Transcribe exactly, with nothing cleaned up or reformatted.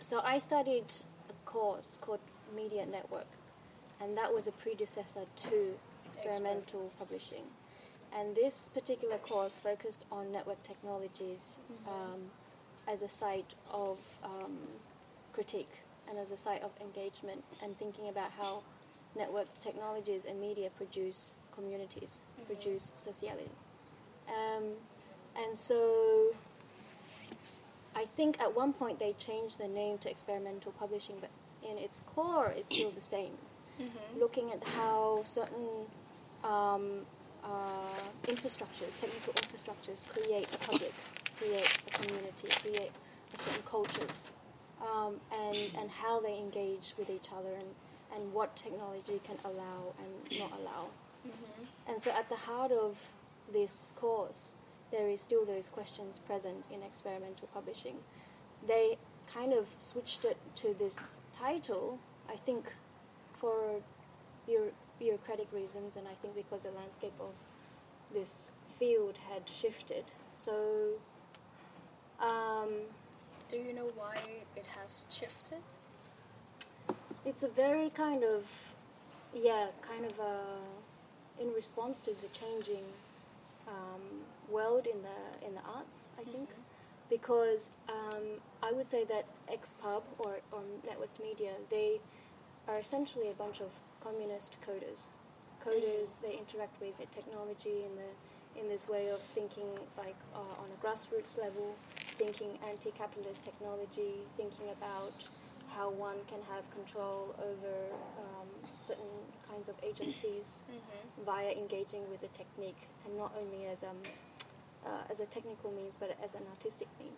so I studied a course called Media Network, and that was a predecessor to experimental publishing. And this particular course focused on network technologies mm-hmm. um, as a site of um, critique and as a site of engagement, and thinking about how network technologies and media produce communities, mm-hmm. produce sociality. Um, and so I think at one point they changed the name to experimental publishing, but in its core it's still the same. Mm-hmm. Looking at how certain um, uh, infrastructures, technical infrastructures, create a public, create a community, create a certain cultures, um, and, and how they engage with each other, and, and what technology can allow and not allow. Mm-hmm. And so at the heart of this course, there is still those questions present in experimental publishing. They kind of switched it to this title, I think, for bureau- bureaucratic reasons, and I think because the landscape of this field had shifted. So, um, do you know why it has shifted? It's a very kind of, yeah, kind of a, in response to the changing um, world in the in the arts, I think, mm-hmm. because um, I would say that X Pub or, or networked media, they are essentially a bunch of communist coders. Coders, they interact with the technology in the in this way of thinking, like uh, on a grassroots level, thinking anti-capitalist technology, thinking about how one can have control over um, certain kinds of agencies mm-hmm. via engaging with the technique, and not only as um uh, as a technical means, but as an artistic means.